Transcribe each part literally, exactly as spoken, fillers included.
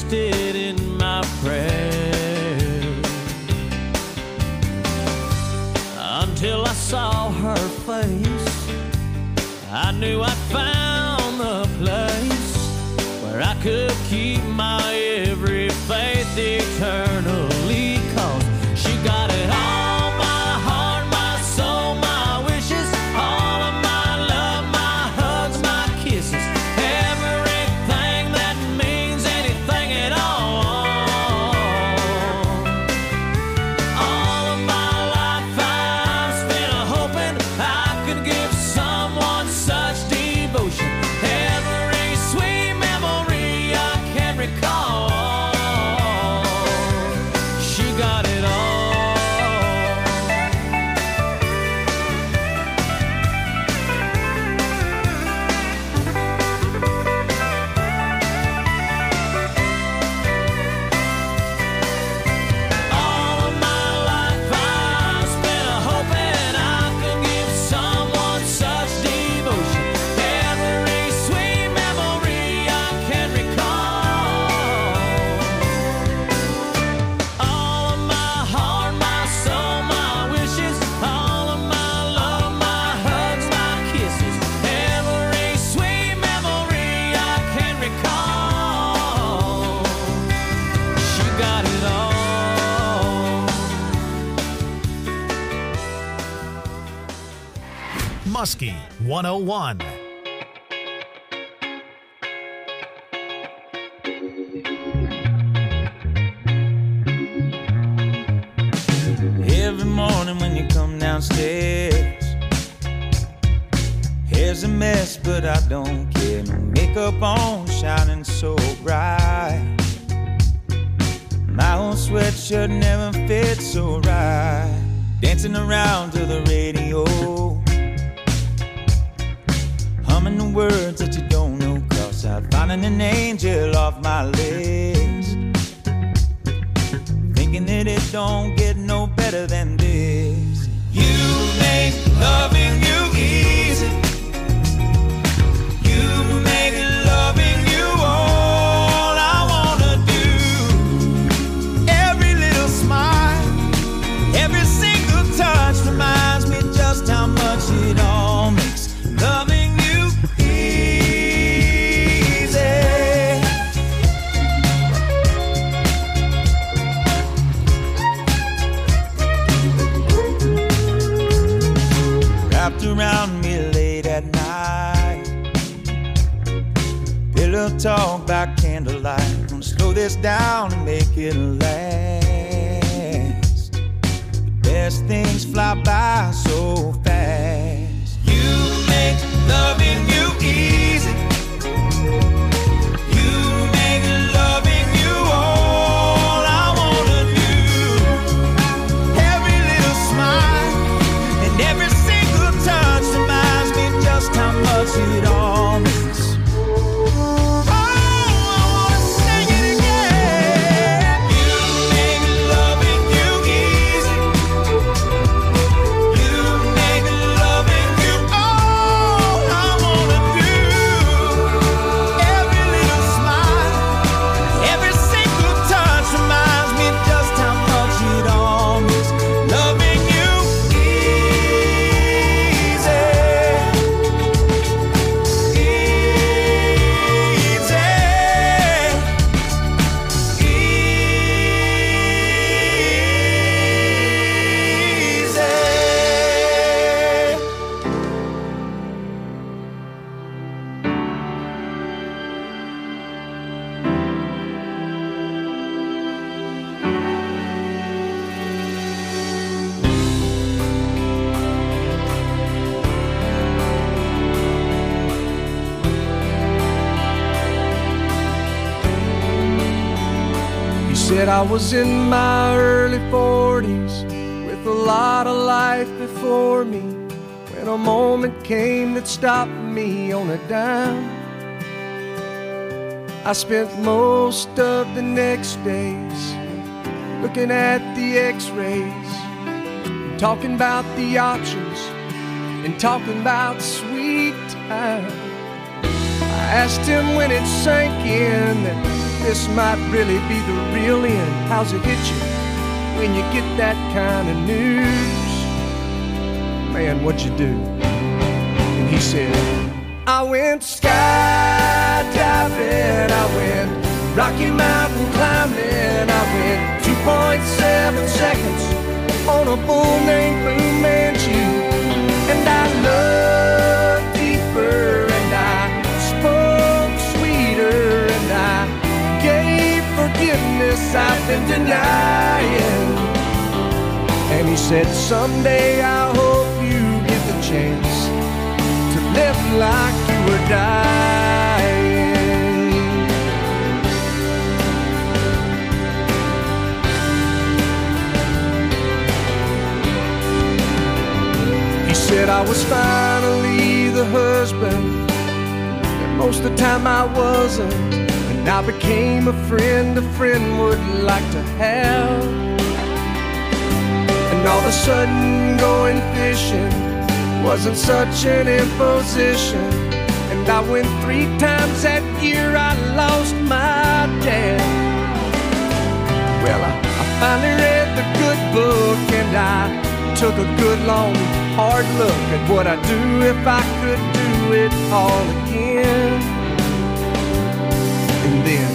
wasted in my prayers, until I saw her face. I knew I'd found the place where I could keep my every faith eternally, 'cause she got it all, my heart, my soul, my wishes, all of my love, my hugs, my kisses, everything that means anything at all. All of my life I've spent hoping I could give someone such devotion, every sweet memory I can recall. She got it all. All of my life I've spent hoping I could give someone such devotion, every sweet memory I can recall. All of my heart, my soul, my wishes, all of my love, my hugs, my kisses, every sweet memory I can recall. She got it all. Muskie one oh one. Every morning when you come downstairs, hair's a mess, but I don't care. No makeup on, shining so bright. My old sweatshirt never fits so right. Dancing around to the radio, humming the words that you don't know, 'cause I'm finding an angel off my list. Thinking that it don't get no better than this. You make loving you easy. You make loving you all I wanna do. Every little smile, every single touch reminds me just how much it all makes loving you easy. Wrapped around me late at night, pillow talk by candlelight. Gonna slow this down and make it last. The best things fly by so fast. You make loving you easy. You make loving you all I wanna do. Every little smile and every single touch reminds me just how much it all means. Oh, I wanna sing it again. You make loving you easy. You make loving you all I wanna do. Every little smile, every single touch reminds me just how much it all means. Loving you easy. Said I was in my early forties with a lot of life before me, when a moment came that stopped me on a dime. I spent most of the next days looking at the x-rays, talking about the options and talking about sweet time. I asked him when it sank in that this might really be the real end. How's it hit you when you get that kind of news? Man, what'd you do? And he said, I went skydiving, I went Rocky Mountain climbing, I went two point seven seconds on a bull named Fu Manchu. And I loved deeper, and I spoke sweeter, and I gave forgiveness I've been denying. And he said, someday I hope you get the chance to live like you were dying. He said I was finally the husband, and most of the time I wasn't. And I became a friend a friend would like to have. And all of a sudden going fishing wasn't such an imposition. And I went three times that year, I lost my dad. Well, I, I finally read the good book, and I took a good long hard look at what I'd do if I could do it all again. And then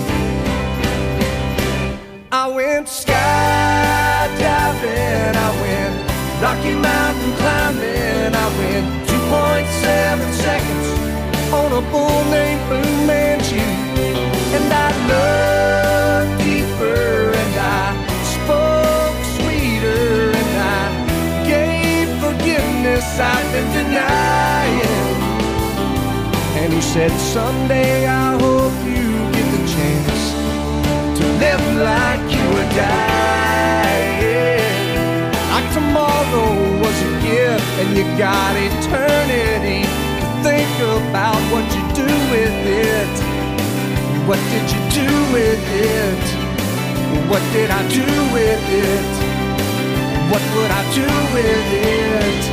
I went skydiving, I went Rocky Mountain climbing, I went two point seven seconds on a bull named Fu Manchu. And I loved deeper, and I spoke sweeter, and I gave forgiveness I've been denying. And he said, someday I hope you get the chance to live like you were dying. Like tomorrow was a gift, and you got eternity to think about what you do with it. What did you do with it? What did I do with it? What would I do with it?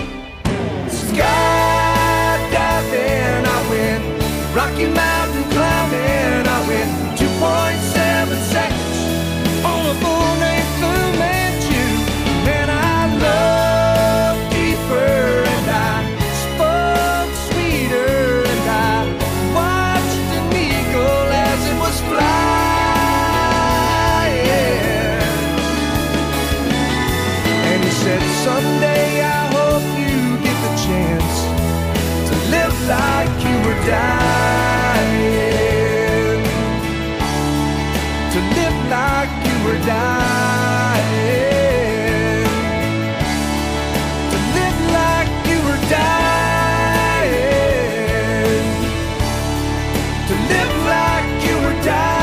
Skydiving, I went Rocky Mountain climbing, I went two point seven seconds on a bull named Fu Manchu. And I loved deeper, and I spoke sweeter, and I watched an eagle as it was flying. And he said, someday I hope you get the chance to live like you were dying. To live like you were dying. To live like you were dying. To live like you were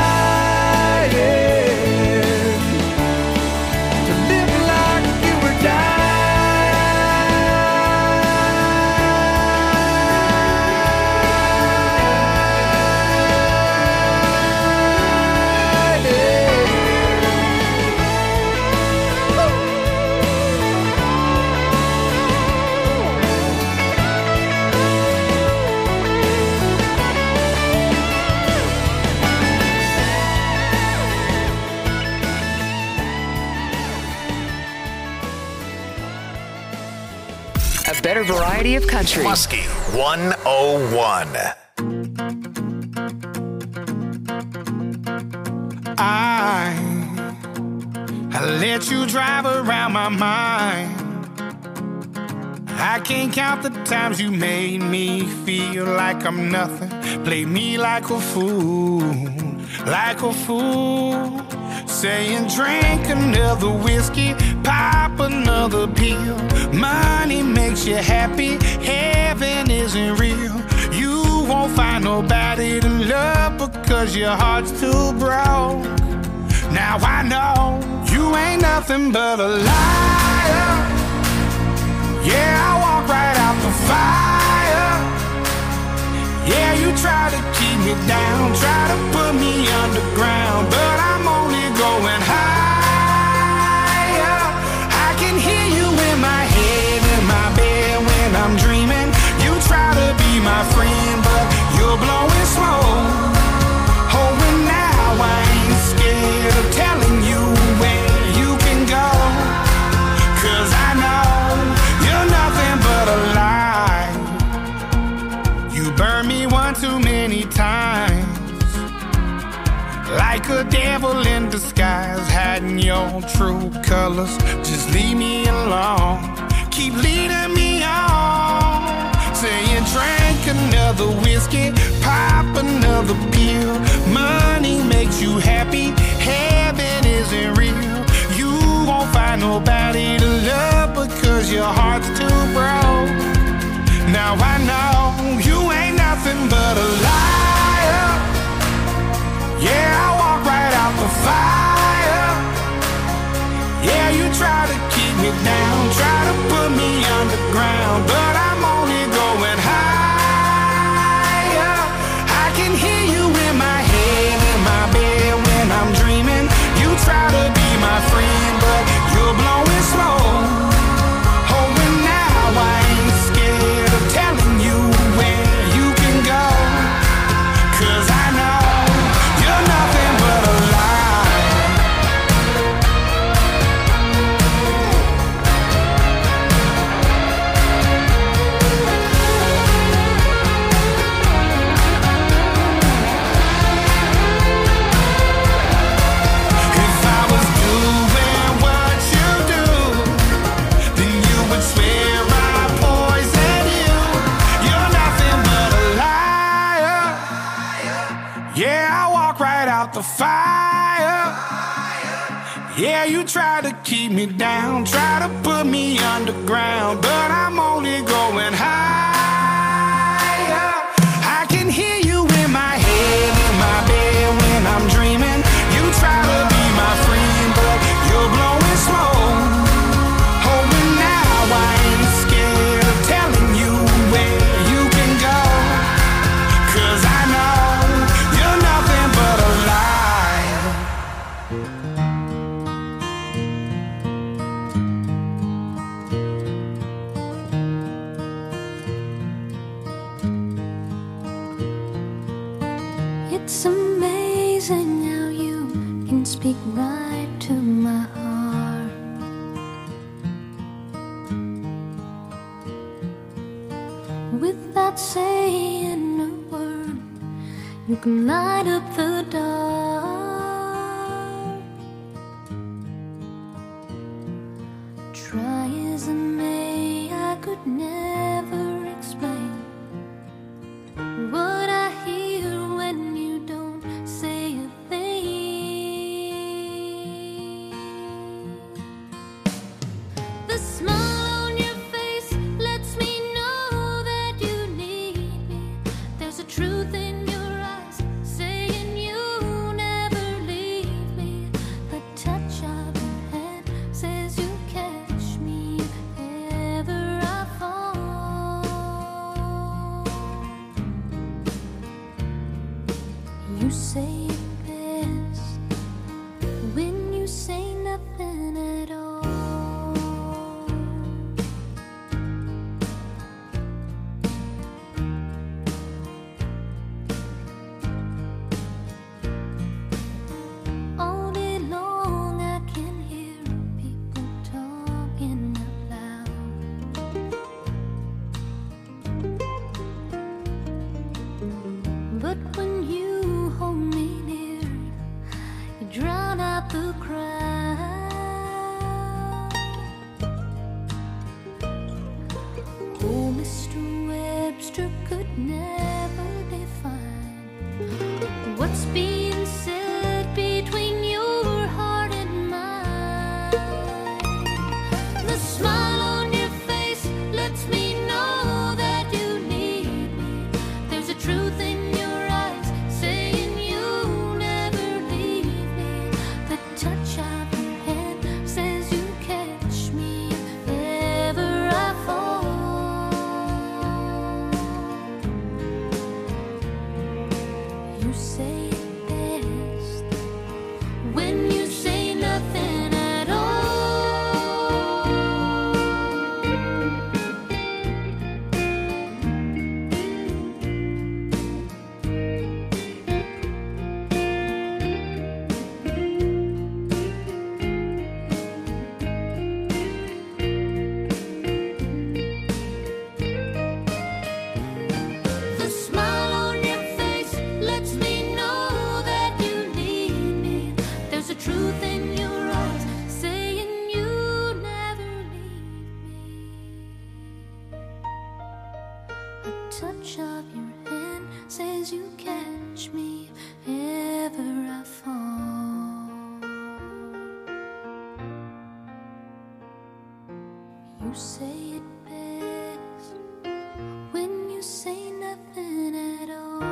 dying. To live like you were dying. A better variety of country. Muskie one oh one. I, I let you drive around my mind. I can't count the times you made me feel like I'm nothing. Play me like a fool, like a fool. Saying drink another whiskey, pop another pill. Money makes you happy, heaven isn't real. You won't find nobody to love because your heart's too broke. Now I know you ain't nothing but a liar. Yeah, I walk right out the fire. Yeah, you try to keep me down, try to put me underground, but I'm only going higher. I can hear you in my head, in my bed when I'm dreaming. You try to be my friend, but you're blowing smoke. Oh, and now I want true colors, just leave me alone. Keep leading me on, saying drink another whiskey, pop another pill. Money makes you happy, heaven isn't real. You won't find nobody to love because your heart's too broke. Now I know you ain't nothing but a liar. Yeah, I walk right out the fire. Yeah, you try to keep me down, try to put me underground, but I'm only going higher. I can hear you in my head, in my bed when I'm dreaming. You try to be my friend, but you're blowing smoke. Oh, and now I ain't scared of telling you where you can go, 'cause I know you're nothing but a lie. If I was doing what you do, then you would swear I poisoned you. You're nothing but a liar. Yeah, I walk right out the fire. Yeah, you try to keep me down, try to put me underground, but I'm only going higher. I can hear you in my head, in my bed when I'm dreaming. You try to be my friend, but you're blowing smoke. Oh, and now I ain't scared of telling you where you can go, 'cause I know you're nothing but a lie. It's amazing how you can speak right to my heart. Without saying a word, you can light up the dark. Try as I may, I could never explain what I hear when you don't say a thing. The smile on your face lets me know that you need me. There's a truth in your eyes saying you never leave me. The touch of your hand says you catch me if ever I fall. You say it best when you say nothing at all. touch of your hand says you catch me if ever I fall. You say it best when you say nothing at all.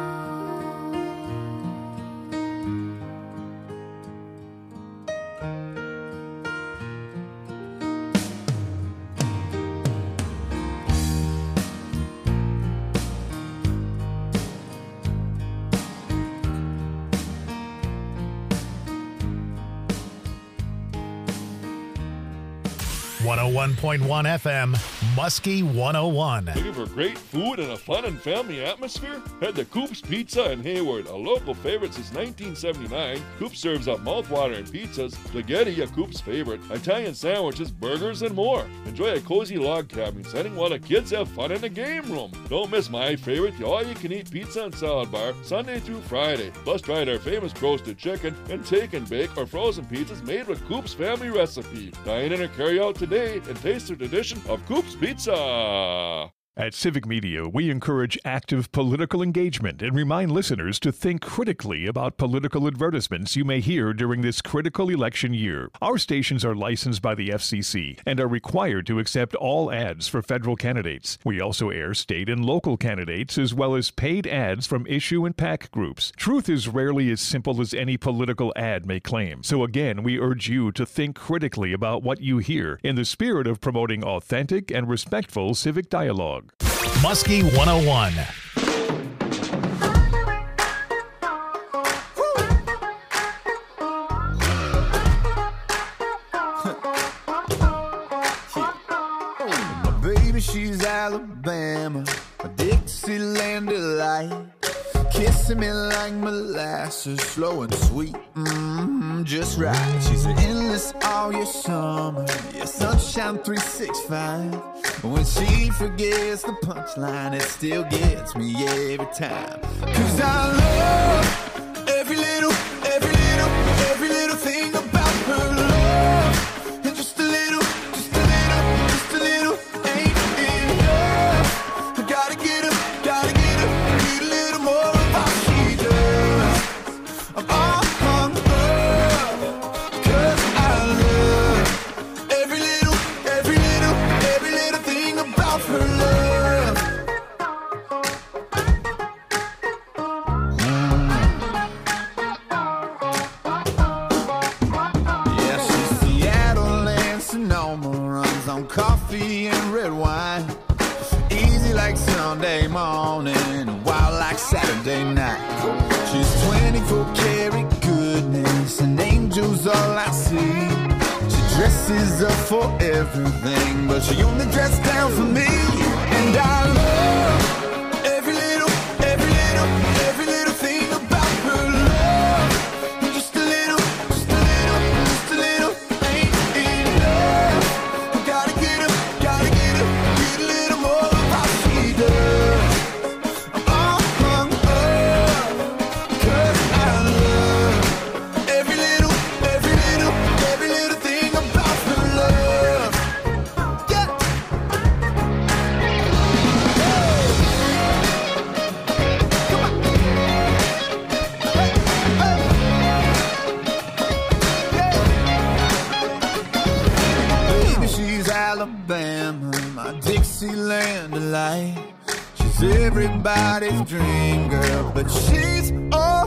one oh one point one F M, Muskie one oh one. Looking for great food and a fun and family atmosphere? Head to Coop's Pizza in Hayward, a local favorite since nineteen seventy-nine. Coop serves up mouthwatering pizzas, spaghetti, a Coop's favorite, Italian sandwiches, burgers, and more. Enjoy a cozy log cabin setting while the kids have fun in the game room. Don't miss my favorite, the all-you-can-eat pizza and salad bar, Sunday through Friday. Plus, try their famous roasted chicken and take and bake or frozen pizzas made with Coop's family recipe. Dine in or carry out today and taste the tradition of Coop's Pizza. At Civic Media, we encourage active political engagement and remind listeners to think critically about political advertisements you may hear during this critical election year. Our stations are licensed by the F C C and are required to accept all ads for federal candidates. We also air state and local candidates as well as paid ads from issue and PAC groups. Truth is rarely as simple as any political ad may claim. So again, we urge you to think critically about what you hear in the spirit of promoting authentic and respectful civic dialogue. Muskie one oh one. My baby, she's Alabama, a Dixieland delight. Kissing me like molasses, slow and sweet, mm-hmm, just right. She's an endless all year summer, yeah, sunshine three sixty-five. When she forgets the punchline, it still gets me every time. Cause I love every little, every little, every little thing about her love. And just a little, just a little, just a little ain't enough. I gotta get her, gotta get her, need a little more of what she does. I'm all hung up, cause I love every little, every little, every little thing about her love. Yeah, she's Seattle and Sonoma, runs on coffee and red wine. Easy like Sunday morning, wild like Saturday night. She's twenty-four karat goodness, and angels all I see. She dresses up for everything, but she only dressed down for me. And I love every little, every little, every little thing about her love. And just a little, just a little, just a little ain't enough. I gotta get her, gotta get her, get a little more of how she does. I'm all hung up, cause I love every little, every little, every little thing about her love. Yeah. Baby, she's Alabama, my Dixieland delight. She's everybody's dream girl, but she's all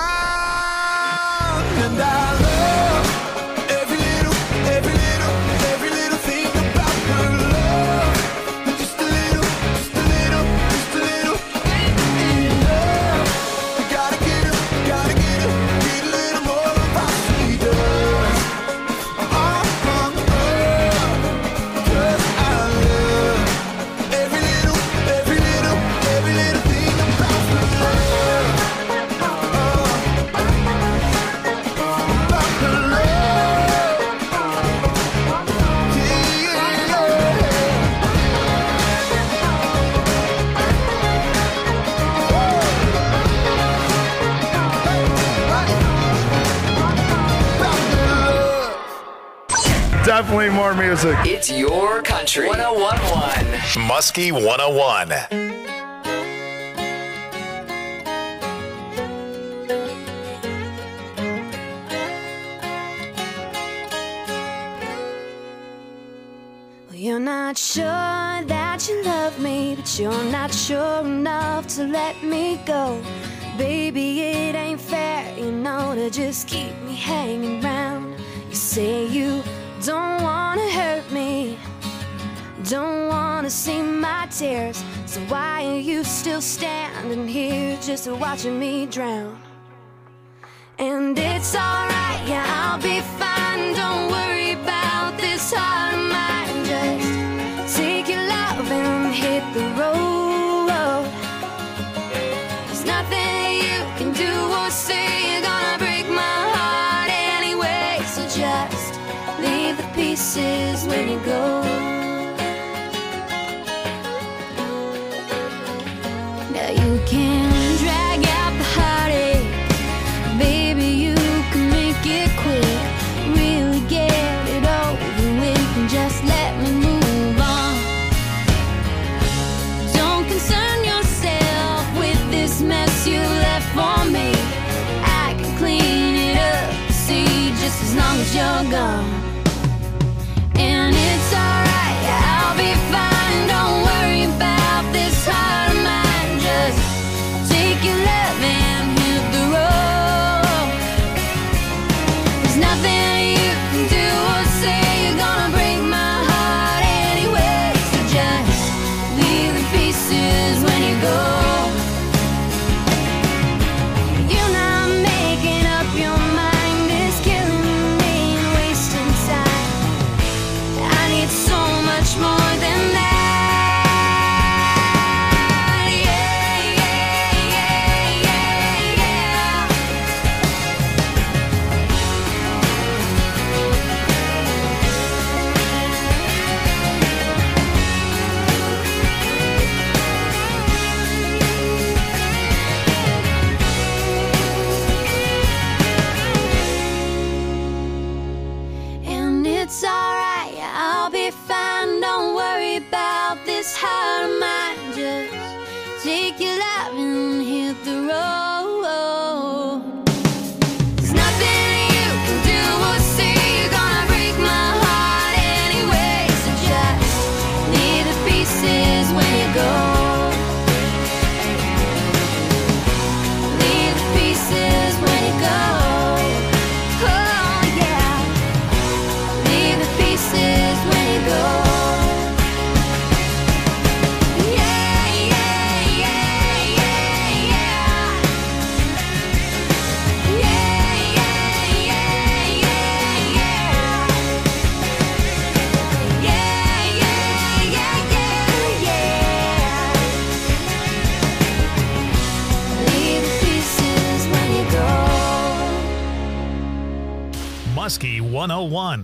mine. And I love every little, every little, every little thing about her love. And just a little, just a little, just a little ain't enough. I gotta get her, gotta get her, get a little more of how she does. I'm all hung up, cause I love every little, every little, every little thing about her love. About her love. Yeah, yeah, yeah. About her love. Definitely more music. It's your country. one oh one point one. Muskie one oh one. You're not sure that you love me, but you're not sure enough to let me go. Baby, it ain't fair, you know, to just keep me hanging round. You say you don't wanna hurt me, don't wanna see my tears, so why are you still standing here just watching me drown? And it's alright, yeah, I'll be fine, don't worry about this heart of mine. Just take your love and hit the road. There's nothing you can do or say, you're gonna break my heart anyway. So just leave the pieces when you go. Now you can drag out the heartache, baby, you can make it quick. Really get it over with and just let me move on. Don't concern yourself with this mess you left for me. I can clean it up, see, just as long as you're gone. And it's alright, I'll be fine, don't worry about this heart of mine. Just take your love and hit the road. There's nothing you can do or say, you're gonna break my heart anyway. So just leave the pieces when you go. You're not making up your mind, it's killing me and wasting time. I need so much more than that. Yeah, yeah, yeah, yeah, yeah. And it's alright, I'll be fine, don't worry about this heart of mine. Just take your love and hit the road. There's nothing you can do or say, you're gonna break my heart anyway. So just leave the pieces when you go. Leave the pieces when you go. Oh yeah. Leave the pieces when you go. Yeah, yeah, yeah, yeah, yeah. Yeah, yeah, yeah, yeah, yeah. Yeah, yeah, yeah, yeah, yeah. Leave the pieces when you go. Muskie one oh one.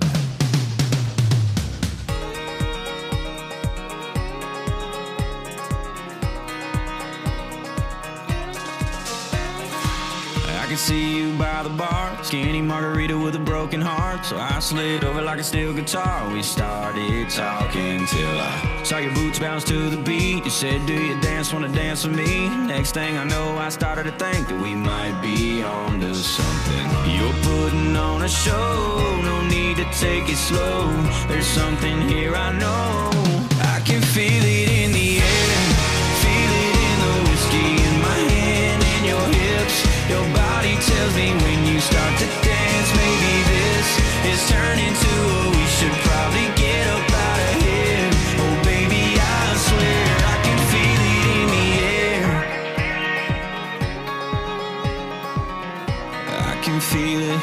I can see you by the bar, skinny margarita with a broken heart. So I slid over like a steel guitar. We started talking till I saw your boots bounce to the beat. You said, do you dance, wanna dance with me? Next thing I know, I started to think that we might be on to something. You're putting on a show, no need to take it slow. There's something here I know. I can feel it in the air, feel it in the whiskey in my hand and your hips. Your body tells me when you start to dance, maybe this is turning to a we should probably get up out of here. Oh baby, I swear I can feel it in the air. I can feel it.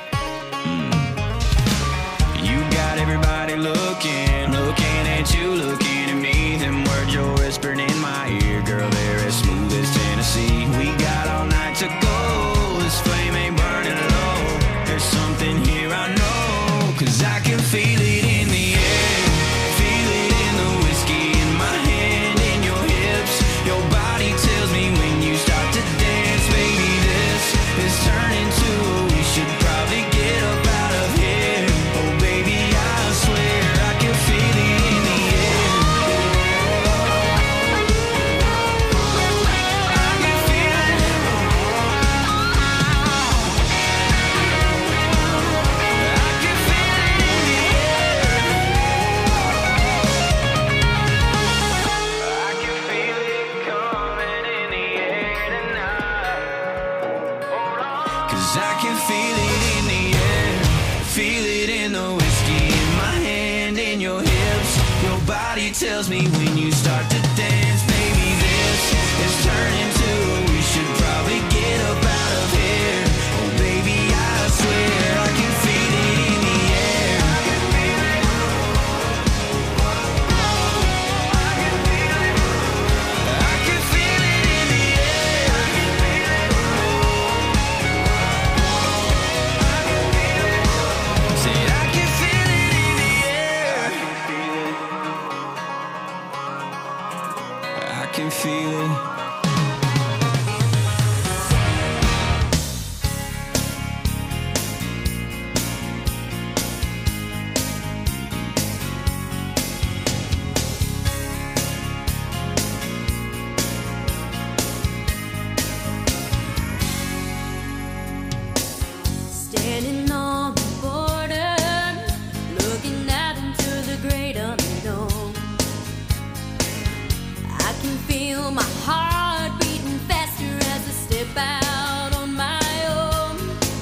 Mm. You got everybody looking, looking at you, looking at me. Them words you're whispering in my ear, girl, they're as smooth as Tennessee. We got all night to go, this flame ain't burning low. There's something here I know, cause I can feel it in the air, feel it in the whiskey in my hand and your hips. Your body tells me when you start to dance, baby, this is turning to a we should probably get up out of here. Oh baby, I swear I can feel it in the air. I can feel it. I can feel it in the air. tells me when you start to dance, baby, this is turning to we should probably get up out of here. Oh, baby, I swear I can feel it in the air. I can feel it. I can feel it. I can feel it in the air. I can feel it. I can feel it. Said I can feel it in the air. I can feel it. Standing on the border, looking out into the great unknown. I can feel my heart beating faster as I step out on my own.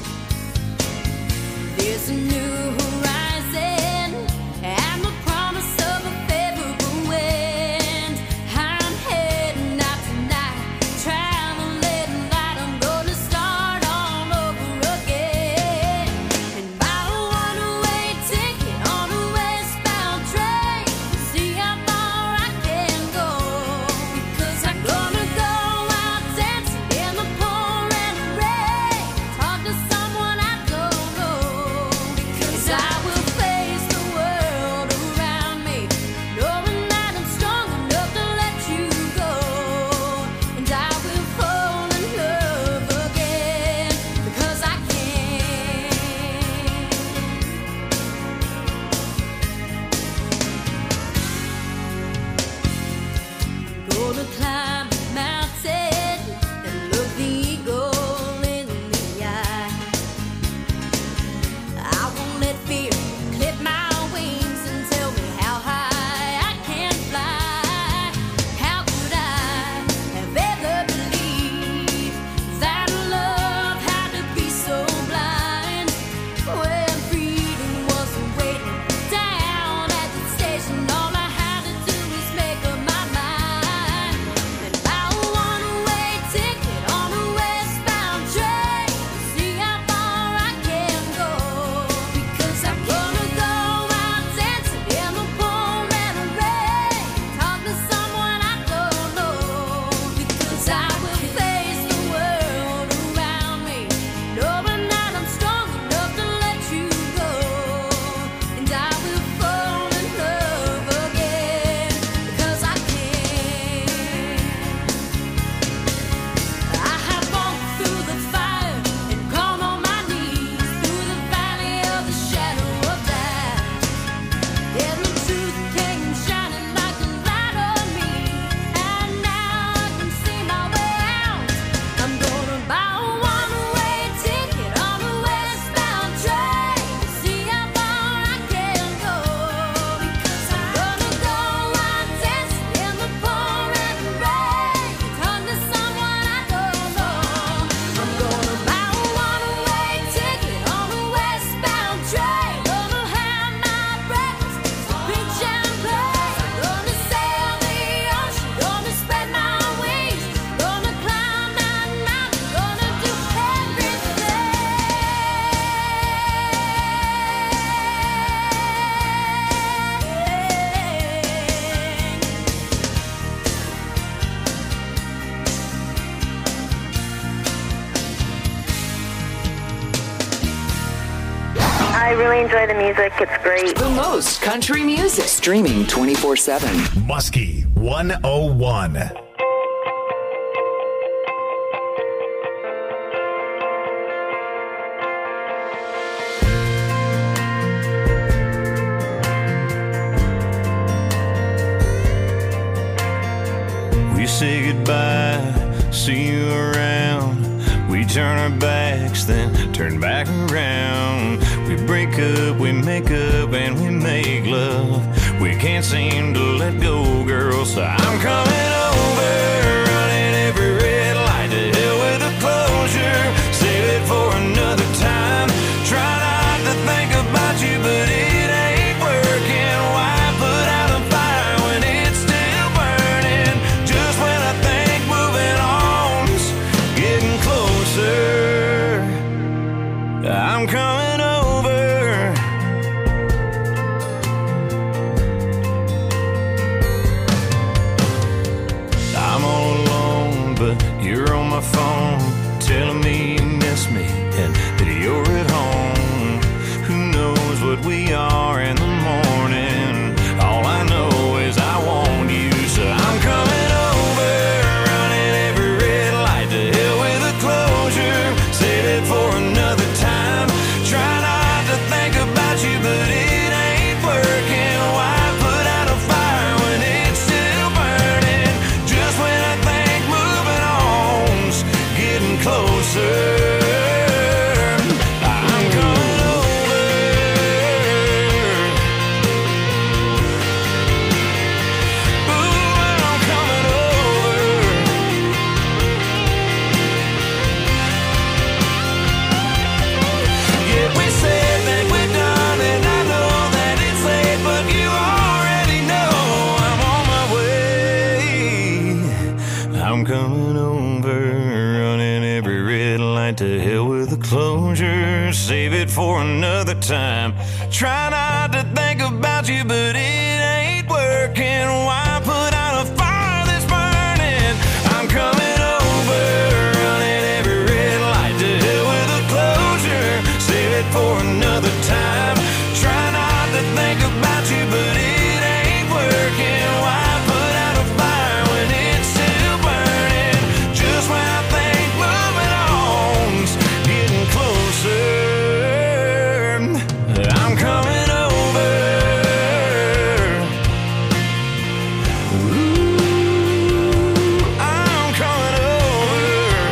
There's a new horizon and the promise of a favorable wind. I'm heading out tonight, traveling light. I'm gonna start all over again. And buy a one-way ticket on a westbound train to see how far I can go. Because I'm gonna go out dancing in the pouring rain, talk to someone I don't know. Because I will face the world around me, knowing that I'm strong enough to let you go. And I will fall in love again, because I can. Gonna climb the mountain and look the eagle in the eye. I won't let fear clip my wings and tell me how high I can fly. How could I have ever believed that love had to be so blind? When freedom was waiting down at the station, all I had to do was make up my mind. And buy a one-way ticket on a westbound train to see how far I can go. Because I'm gonna go out dancing in the pouring rain, talk to someone I don't know. Because I will face the world around me, knowing that I'm strong enough to let you go. And I will fall in love again, because I can. I have walked through the fire and gone on my knees through the valley of the shadow of death. And the truth came shining like a light on me, and now I can see my way out. I'm gonna buy a one-way ticket on a westbound train to see how far I can go. Because I'm gonna go out dancing in the pouring rain, talk to someone I don't know. I'm gonna buy a one-way ticket on a westbound train. Gonna have my breakfast, drink champagne. Gonna sail the ocean, gonna spread my wings. Gonna climb that mountain, gonna do I really enjoy the music. It's great. The most country music. Streaming twenty-four seven. Muskie one oh one. We say goodbye, see you around. We turn our backs, then turn back around. We break up, we make up, and we make love. We can't seem to let go, girl, so I'm coming over, running every red light. To hell with the closure, save it for another time. Try not to think about you, but it ain't working. Why put out a fire when it closure, save it for another time. Try not to think about you, but it ain't working. Why put out a fire that's burning? I'm coming over, running every red light to hell with a closure, save it for another time. Try not to think about you, but it ain't working. Why put out a fire when it's still burning? Just when I think moving on's getting closer, I'm coming over. Ooh, I'm coming over.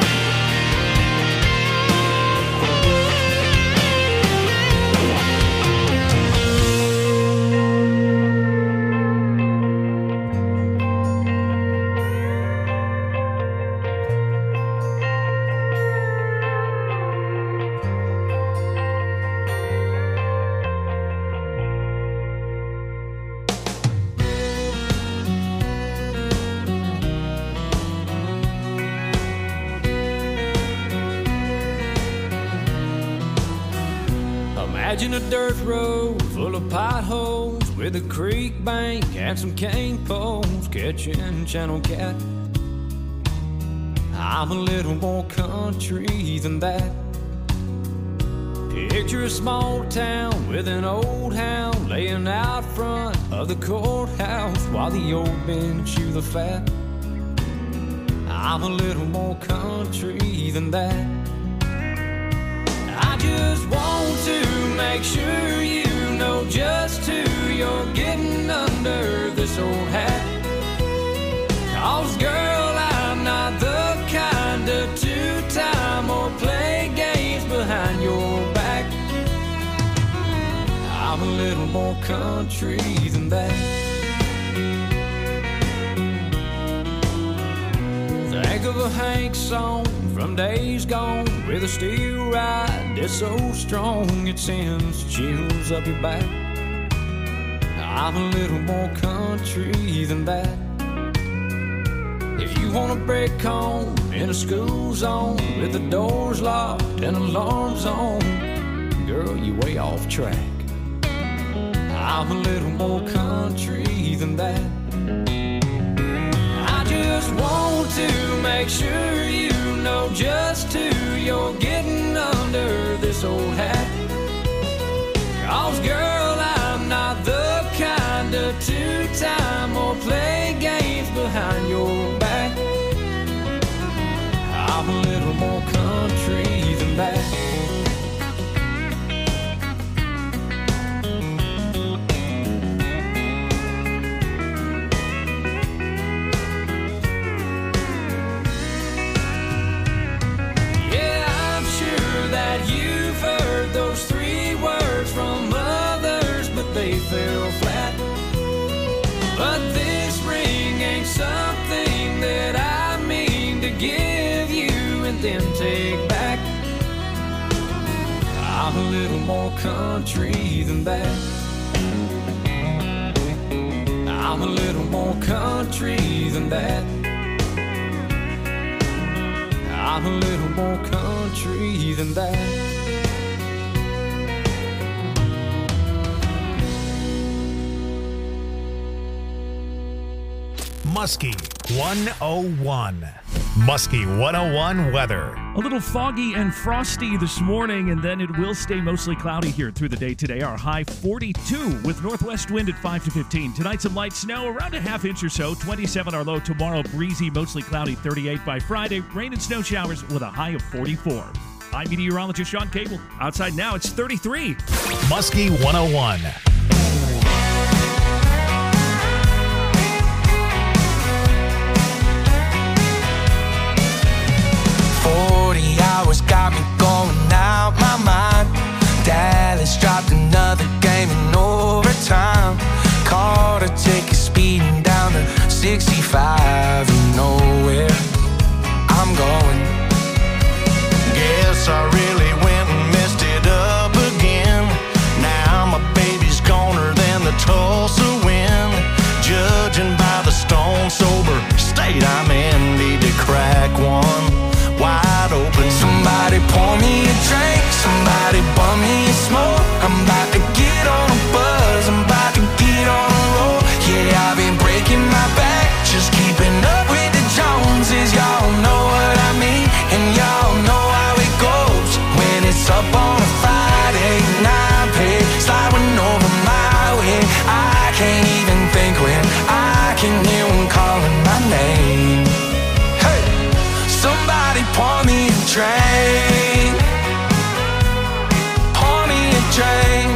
Imagine a dirt road full of potholes with a creek bank and some cane poles catching channel cat. I'm a little more country than that. Picture a small town with an old hound laying out front of the courthouse while the old men chew the fat. I'm a little more country than that. I just want to make sure you know just who you're getting under this old hat. 'Cause girl, I'm not the kind of two-time or play games behind your back. I'm a little more country than that. Think of a Hank song from days gone with a steel ride that's so strong it sends chills up your back. I'm a little more country than that. If you want a break home in a school zone with the doors locked and alarms on, girl, you way off track. I'm a little more country than that. I just want to make sure you know just who you're getting under this old hat. 'Cause girl, I'm not the kind of two-time or play games behind your back. I'm a little more country than that. Fell flat, but this ring ain't something that I mean to give you and then take back. I'm a little more country than that. I'm a little more country than that. I'm a little more country than that. Muskie one oh one. Muskie one oh one weather. A little foggy and frosty this morning, and then it will stay mostly cloudy here through the day today. Our high forty-two with northwest wind at five to fifteen. Tonight, some light snow, around a half inch or so. twenty-seven our low tomorrow. Breezy, mostly cloudy, thirty-eight by Friday. Rain and snow showers with a high of forty-four. I'm meteorologist Sean Cable. Outside now, it's thirty-three. Muskie one oh one. forty hours got me going out my mind. Dallas dropped another game in overtime. Caught a ticket speeding down to sixty-five. You know where I'm going. Guess I really went and messed it up again. Now my baby's goner than the Tulsa wind. Judging by the stone sober state I'm in, need to crack one wide open. Somebody pour me a drink, somebody can't even think when I can hear one calling my name. Hey, somebody pour me a drink. Pour me a drink.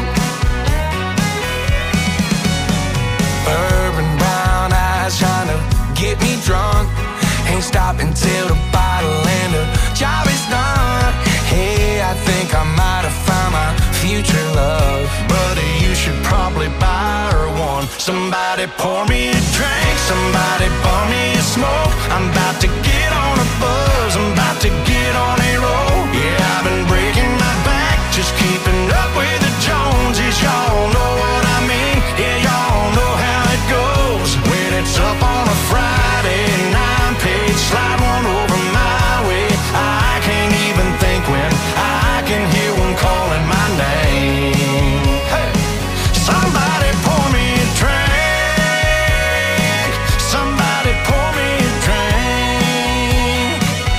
Bourbon brown eyes trying to get me drunk. Ain't stopping till the bottle and the job is done. Hey, I think I might have found my future love. Buddy, you should probably buy her one. Somebody pour me a drink. Somebody pour me a smoke. I'm about to get on a buzz. I'm about to get on a roll. Yeah, I've been breaking my back, just keeping up with the Joneses. Y'all know what I mean. Yeah, y'all know how it goes. When it's up on a Friday night, page slide one over my way. I can't even think when I can hear one calling my name. Hey, somebody pour me a drink. Somebody pour me a drink.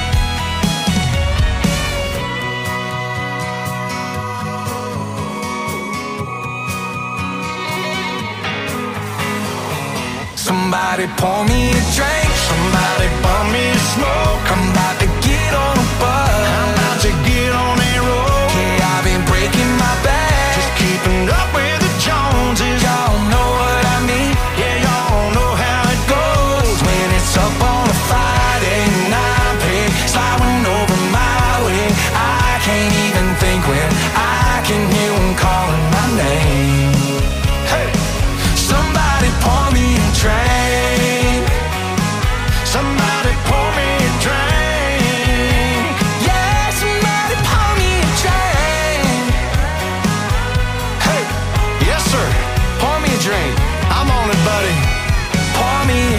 Somebody pour me a drink. Somebody pour me a smoke. I'm about to get on a bus. I'm about to get on a roll. Yeah, I've been breaking my back, just keeping up with the Joneses. Y'all know what I mean. Yeah, y'all know how it goes. When it's up on a Friday night, pay sliding over my way. I can't even think when I can hear one calling my name. Hey, somebody pour me a drink. Somebody pour me a drink. Yeah, somebody pour me a drink. Hey, yes sir, pour me a drink. I'm on it, buddy. Pour me a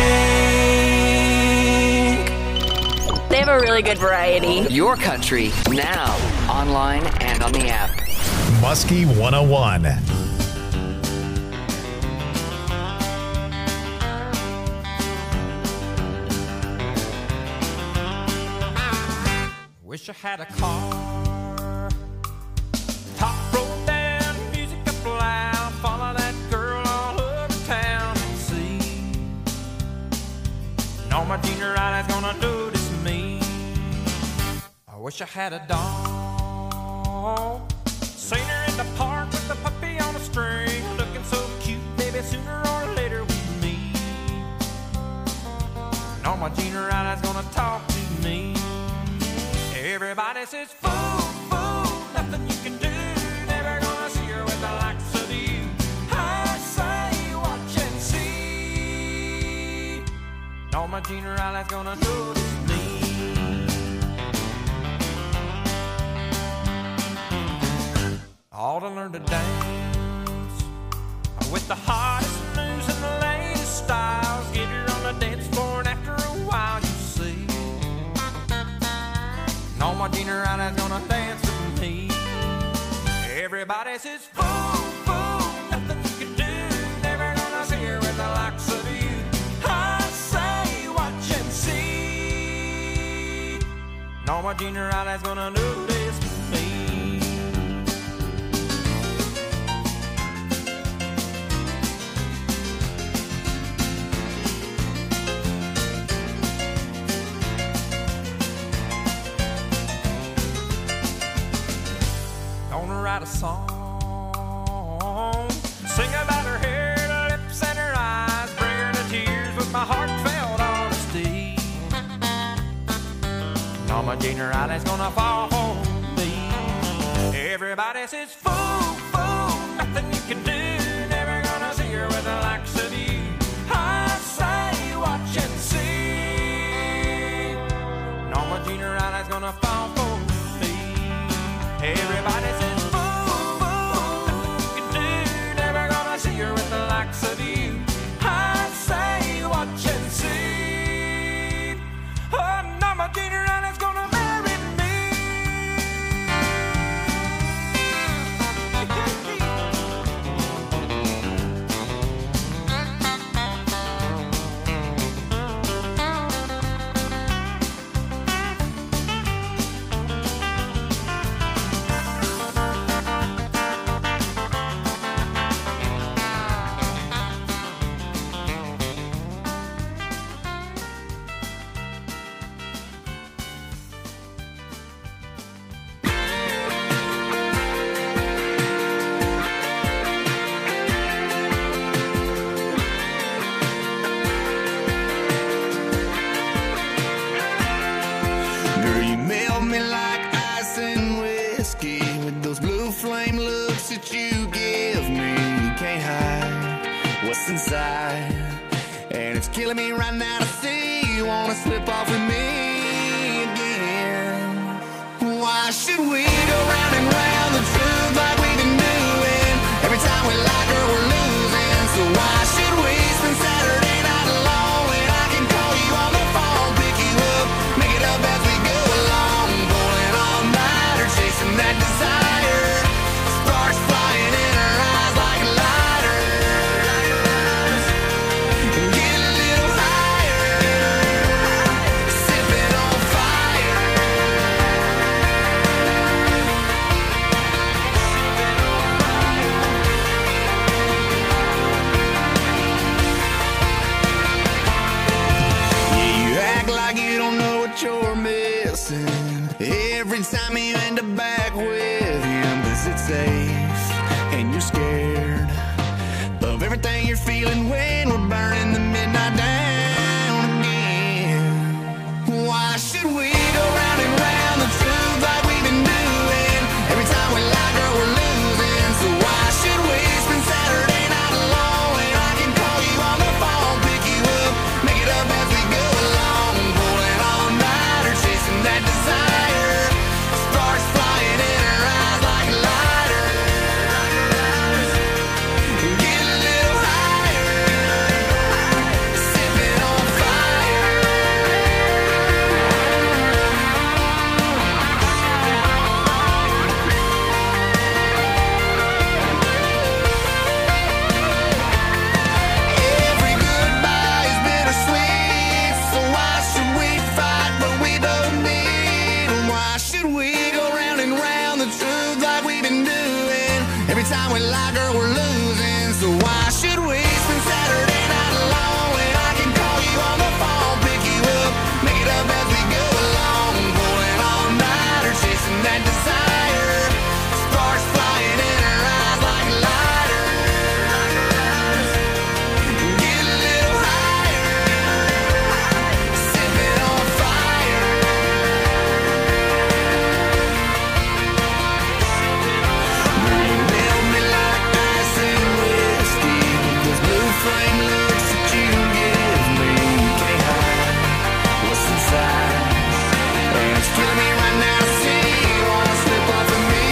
drink. They have a really good variety. Your country, now, online and on the app. Muskie one oh one. Wish I had a car, top rolled down, music up loud, follow that girl all over town and see. No, my junior eyes gonna notice me. I wish I had a dog, seen her in the park with the puppy on a string, looking so cute, baby, sooner or later we meet. No, my junior eyes gonna talk to me. Everybody says, fool, fool, nothing you can do. Never gonna see her with the likes of you. I say, watch and see. No, my junior eyes gonna notice me. All to learn to dance with the hottest news and the latest styles. Get her on the dance floor and after a while you see. No, my junior is gonna dance with me. Everybody says, fool, fool, nothing you can do. Never gonna see her with the likes of you. I say, watch and see. No, my junior is gonna notice me. Write a song, sing about her hair, her lips and her eyes, bring her to tears with my heartfelt honesty. No, my junior is gonna fall for me. Everybody says, fool, fool, nothing you can do. Never gonna see her with the likes of you. I say, watch and see. No, my junior is gonna fall for me. Everybody says, see her with the likes of you. I say, watch and see. Oh, no, my junior is gonna marry me. what's inside. And it's killing me right now to see you wanna slip off with me again. Why should we go round and round the truth like we've been doing? Every time we like her, we're losing. So why should we spend Saturday night alone when I can call you on the phone, pick you up, make it up as we go along, pulling all night or chasing that desire, sparks flying in our eyes like lighters, get a little higher, sipping on fire. Yeah, you act like you don't know what you're missing every time you end up back with him, 'cause it's safe and you're scared of everything you're feeling when we're burning the midnight down again. Why should we go round and round the truth like we've been doing? Every time we like her, we're losing. So why should we spend Saturday night alone when I can call you on the phone, pick you up, make it up as we go along, pulling all night or chasing that desire, sparks flying in our eyes like lighters, get a little higher, sipping on fire. Every goodbye is bittersweet, so why should we fight what we don't need? Why should we go round and round the truth like we've been doing? Every time we like her, we're losing. So why should we spend Saturday night alone when I can call you on the phone, pick you up, make it up as we go along, pulling all night or chasing that desire, sparks flying in our eyes like lighters, get a little higher, sipping on fire. You melt me like ice and whiskey with those blue flame looks that you give me. You can't hide what's inside, and it's killing me right now to see you wanna slip off of me.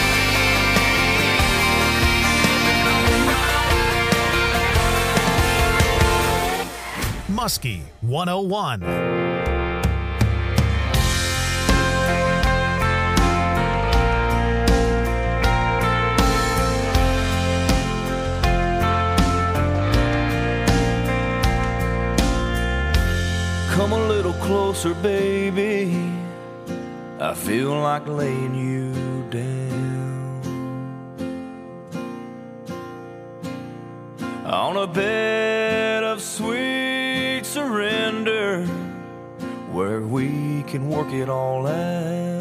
Muskie one oh one. Come a little closer, baby. I feel like laying you down on a bed of sweet surrender where we can work it all out.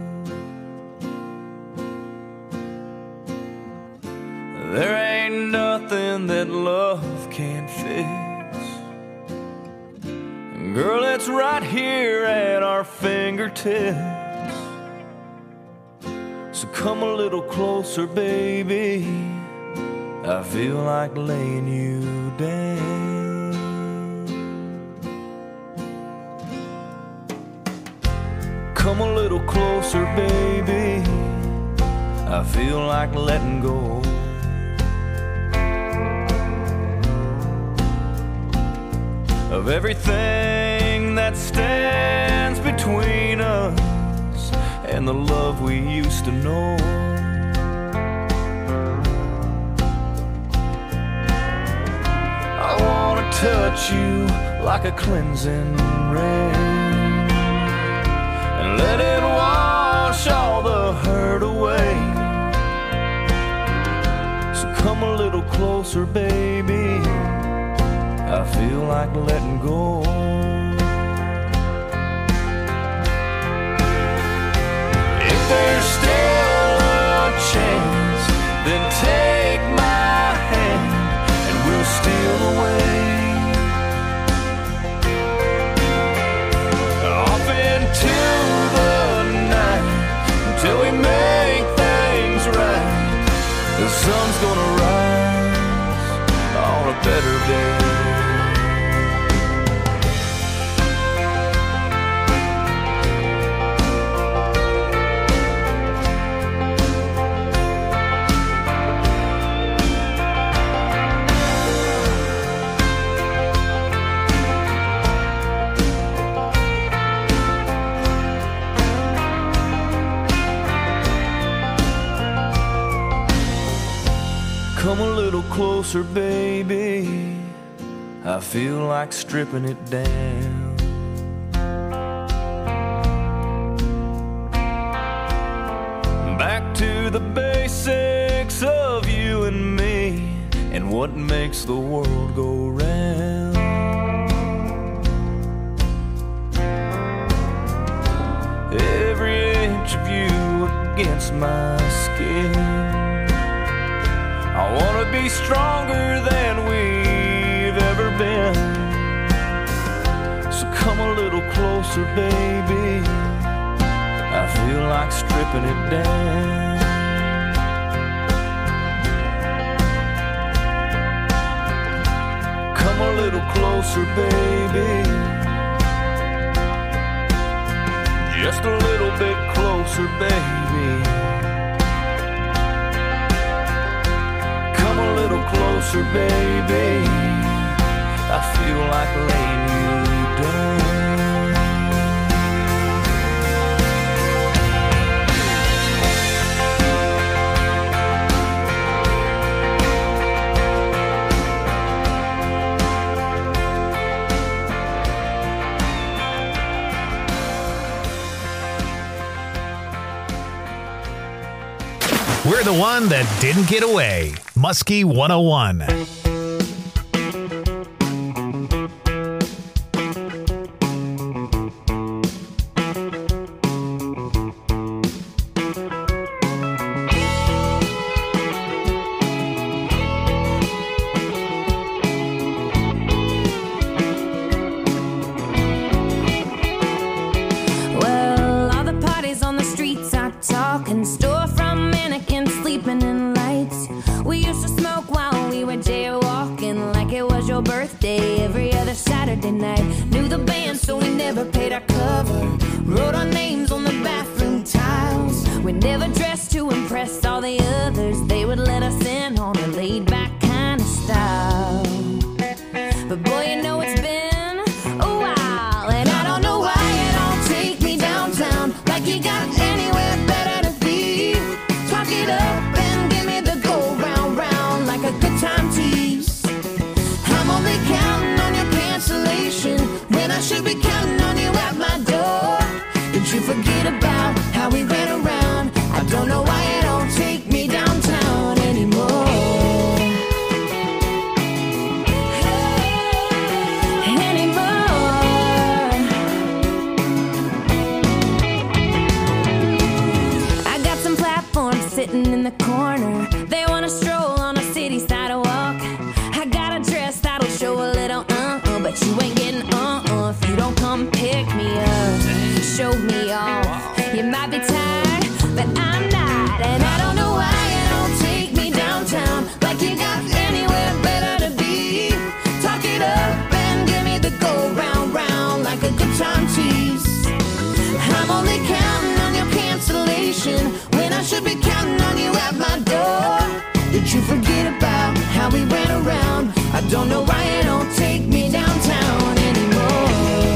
There ain't nothing that love can't fix. Girl, it's right here at our fingertips. So come a little closer, baby. I feel like laying you down. Come a little closer, baby. I feel like letting go. Of everything that stands between us and the love we used to know. I wanna touch you like a cleansing rain and let it wash all the hurt away. So come a little closer, baby. I feel like letting go. If there's still a chance, then take my hand and we'll steal away off into the night until we make things right. The sun's gonna rise on a closer, baby. I feel like stripping it down. Back to the basics of you and me, and what makes the world go round. Every inch of you against my skin. I wanna be stronger than we've ever been. So come a little closer, baby. I feel like stripping it down. Come a little closer, baby. Just a little bit closer, baby. Come a little closer, baby. I feel like laying you down. We're the one that didn't get away. Muskie one oh one. Well, all the parties on the streets are talking, storefront mannequins sleeping in lights. We used to smoke while we were jaywalking, like it was your birthday every other Saturday night. Knew the band, so we never paid our cover. Wrote our names on the bathroom tiles. We never dressed to impress all the others. They would let us in on a laid-back kind of style. But boy, you know it's been a while, and I don't know why you don't take me downtown like you got anywhere better to be. Talk it up and give me the go round round like a good time tease. I'm only counting on your cancellation when I should be counting on you at my door. Did you forget about how we ran around? I don't know why you don't take me downtown anymore. Sitting in the corner, they wanna stroll on a city sidewalk. I got a dress that'll show a little uh-uh, but you ain't getting uh-uh if you don't come pick me up, show me off. You might be tired, but I'm not, and I don't know why you don't take me downtown like you got anywhere better to be. Talk it up and give me the go round round like a good time tease. I'm only counting on your cancellation when I should be counting on you at my door. Did you forget about how we ran around? I don't know why you don't take me downtown anymore.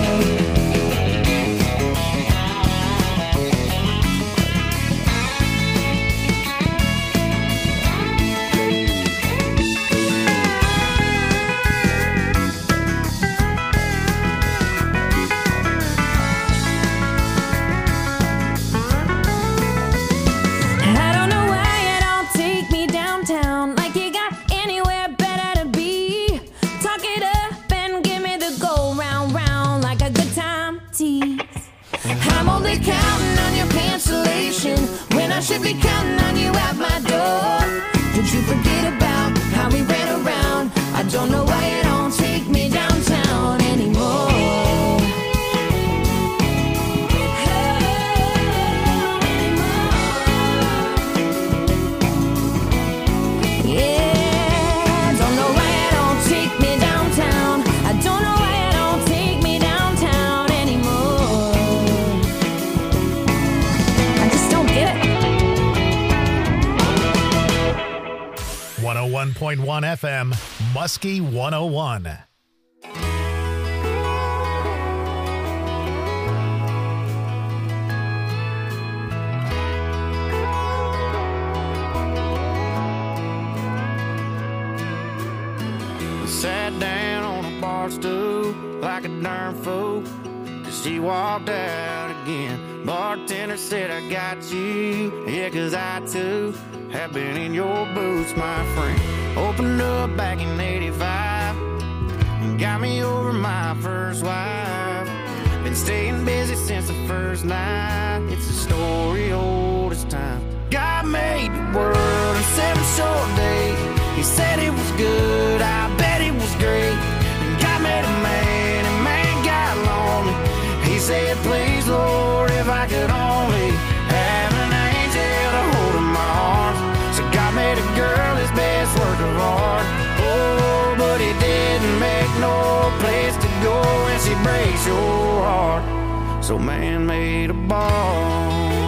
I'm only counting on your cancellation when I should be counting on you at my door. Did you forget about how we ran around? I don't know why you don't take me downtown anymore. Yeah, don't know why you don't take me downtown. I don't know why you don't take me downtown anymore. I just don't get it. one oh one point one F M, Muskie one oh one. sat down on a bar stool like a darn fool. She walked out again. Bartender said, I got you. Yeah, cause I too have been in your boots, my friend. Opened up back in eighty-five and got me over my first wife. Been staying busy since the first night. It's a story old as time. God made the world in seven short days. He said it was good, I bet it was great. And God made a man, and man got lonely. He said, please, Lord, if I could only have an angel to hold in my arms. So God made a girl his best work of art. Oh, but he didn't make no place to go when she breaks your heart. So man made a bar.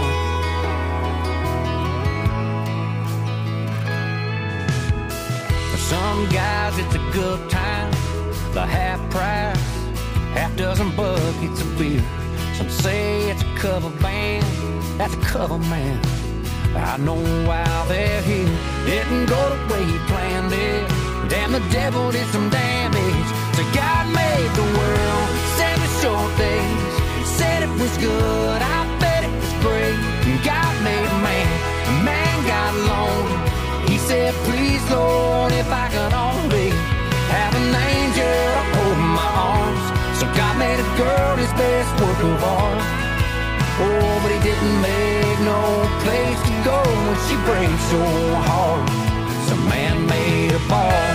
For some guys it's a good time, the half price, half dozen buckets of beer. Some say it's a cover band, that's a cover man. I know why they're here. Didn't go the way he planned it. Damn, the devil did some damage. So God made the world seven short days. Said it was good, I bet it was great. God made man, man got lonely. He said, please, Lord, if I could only have an angel to hold my arms. So God made a girl his best work of art. Oh, but he didn't make no place to go when she breaks your heart. So man made a bar.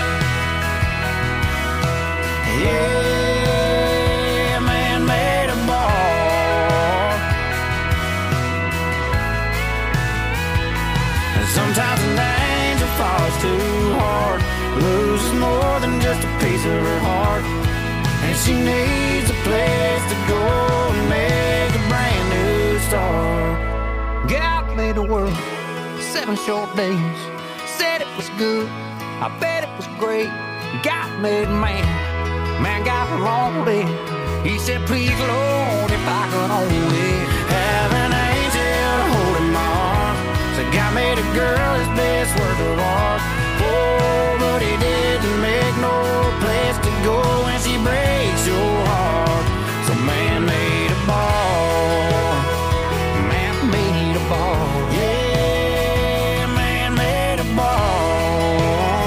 Yeah, man made a bar. And sometimes an angel falls too hard, loses more than just a piece of her heart. And she needs a place to go and make a brand new start. God made the world seven short days. Said it was good, I bet it was great. God made man, man got lonely. He said, please, Lord, if I could only have an angel to hold in my arms. So God made a girl his best work of art. Oh, but he didn't make no place to go when she breaks your heart. So man made a bar. Man made a bar. Yeah, man made a bar.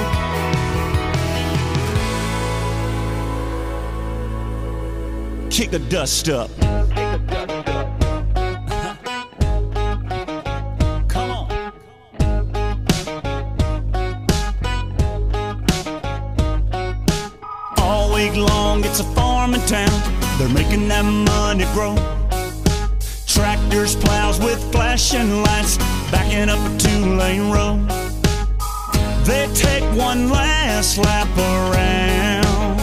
Kick the dust up. Long, it's a farming town. They're making that money grow. Tractors, plows with flashing lights, backing up a two-lane road. They take one last lap around.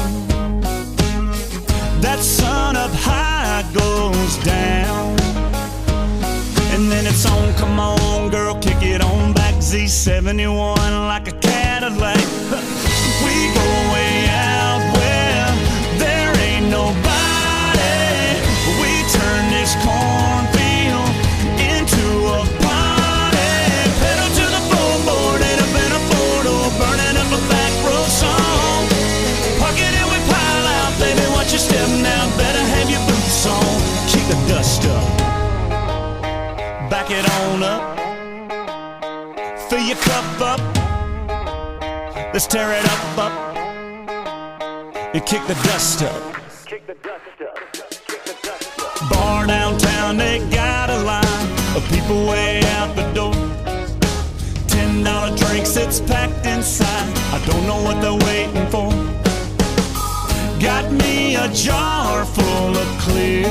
That sun up high goes down. And then it's on, come on, girl, kick it on back. Z seventy-one like a Cadillac. We go way out where there ain't nobody. We turn this cornfield into a party. Pedal to the floorboard, ain't up in a four-door, burning up a back road song. Park it and we pile out, baby, watch your step now, better have your boots on. Kick the dust up, back it on up, fill your cup up. Let's tear it up, up, and kick the dust up. Kick the dust up. Kick the dust up. Bar downtown, they got a line of people way out the door. Ten dollar drinks, it's packed inside. I don't know what they're waiting for. Got me a jar full of clear,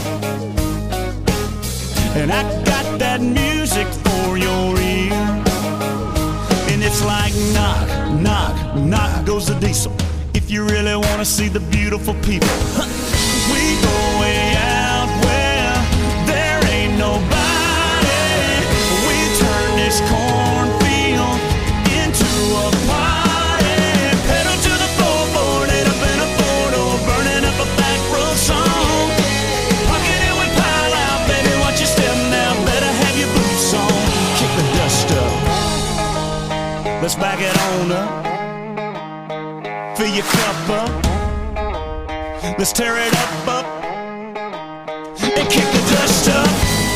and I got that music for your ear. And it's like knock, knock, knock goes the diesel. If you really want to see the beautiful people, we go way out where there ain't nobody. We turn this cornfield into a party. Pedal to the floorboard, ain't up in a four-door, burning up a back road song. Pocket it, we pile out, baby, watch your step now, better have your boots on. Kick the dust up. Let's back it on up. Fill your cup up. Let's tear it up, up, and kick the dust up.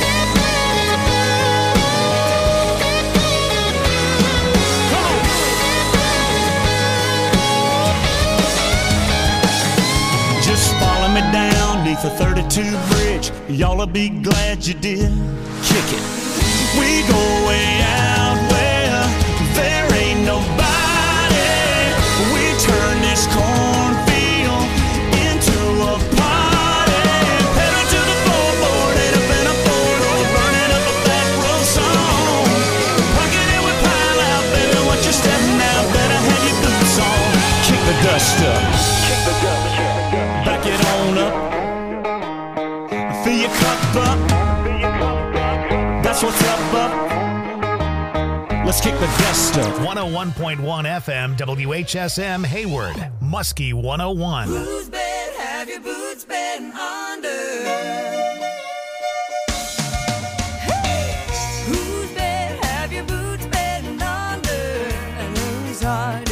Just follow me down neath the thirty-two bridge. Y'all'll be glad you did. Kick it. We go way out where there ain't nobody. We turn this cornfield into a party. Pedal to the floorboard, ain't up in a four-door, burning up a back row song. Punkin' it with pile out, baby, what you stepping out? Better have your boots on. Kick the dust up. Back it on up. Fill your cup up. That's what's up, up. Let's kick the dust up. one oh one point one F M, W H S M, Hayward, Muskie one oh one. Whose bed have your boots been under? Hey! Whose bed have your boots been under? And whose heart